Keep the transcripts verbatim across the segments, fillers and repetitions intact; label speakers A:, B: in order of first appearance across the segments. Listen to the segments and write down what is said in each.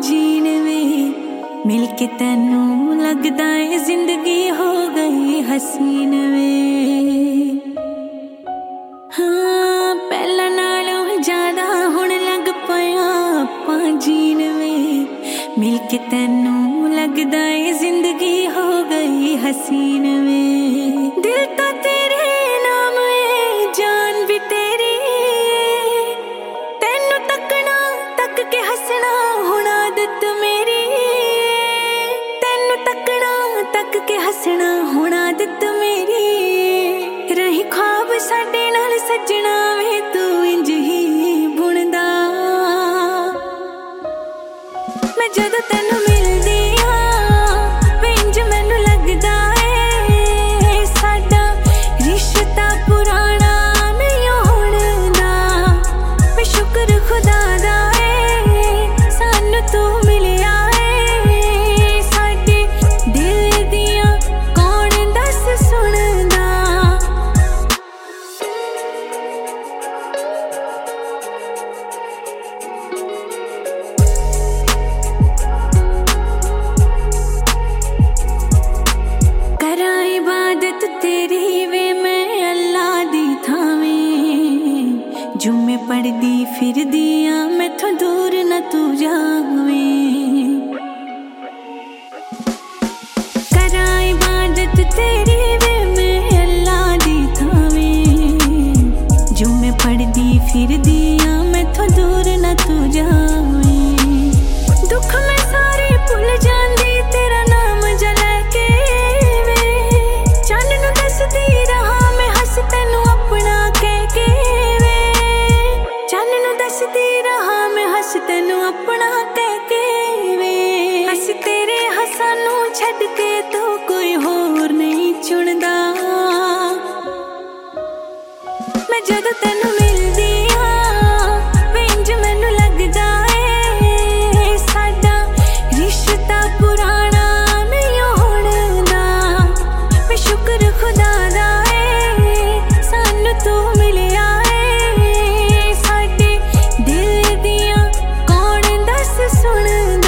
A: जीण वे मिल के तैनू लगदा है जिंदगी हो गई हसीन वे। हाँ पहला नालों ज्यादा हुण लग पया आपां जीण वे मिल के तैनू लगदा है जिंदगी हो गई हसीन वे। दिल तो तेरे नाम है जान भी तेरी तैनू तकना तक के हसना हुण आदत मेरी तैनू तकना तक के हसना हुण आदत मेरी। रही ख्वाब साडे नाल सजना वे तू इंज ही बुनदा मैं जद तैनू मिलदी हां वे इंज मैनू लगदा है साडा रिश्ता पुराना नहीं होणदा। मैं शुक्र खुदा दा है सानू तू मिलिया है साडे दिल दियां कौन दस सुनदा। करा इबादत तेरी वे मैं अल्लाह दी थावें जुम्मे पढ़दी फिरदी आ मैथों दूर न तू जावें। करा इबादत तेरी वे मैं अल्लाह दी थावें जुम्मे पढ़दी फिरदी आ मैथों दूर न तू जावें। दुख मैं सारे भुल जांदी तेरा नाम जला के वे चन्न नू दसदी रहा मैं हस तैनू अपना कह के वे चन्न नू दसदी रहा मैं हस तैनू अपना कह के वे। हस तेरे हसानू छड्ड के तो कोई होर नहीं चुनदा मैं जद तैनू मिलदी हां वे इंज मैनू लगदा है साडा रिश्ता पुराना नहीं होणदा। मैं शुक्र खुदा दा है सानू तू मिलिया है साडे दिल दियां कौन दस सुनदा।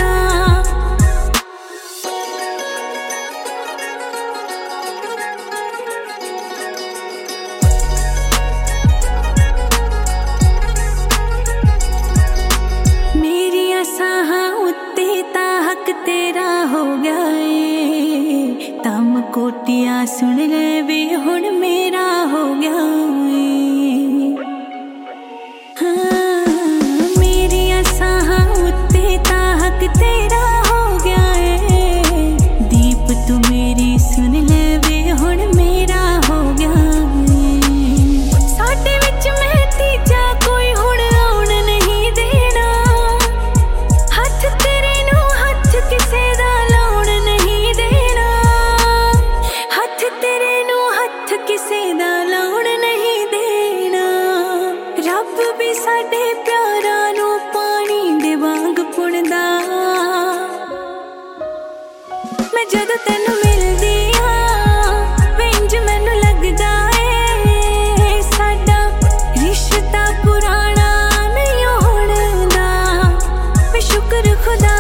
A: मेरिया साहां उत्ते ता हक तेरा हो गया है तम कोटियां सुन ले वे हुण मेरा हो गया है। हाँ मेरिया साहां उत्ते ता हक तेरा हो गया है दीप तू मेरी सुन ले वे हुण मेरा हो गया है। साडे विच मैं तीजा कोई हुण आउण नहीं देना हथ तेरे नू हथ किसे दा लाउण नहीं देना हथ तेरे नू हथ किसे दा लाउण नहीं देना। रब भी साडे प्यारां नू पानी दे वांग पुणदा मैं जद तैनू मिलदी हां वे इंज मैनू लगदा है साडा रिश्ता पुराना नहीं होणदा। मैं शुक्र खुदा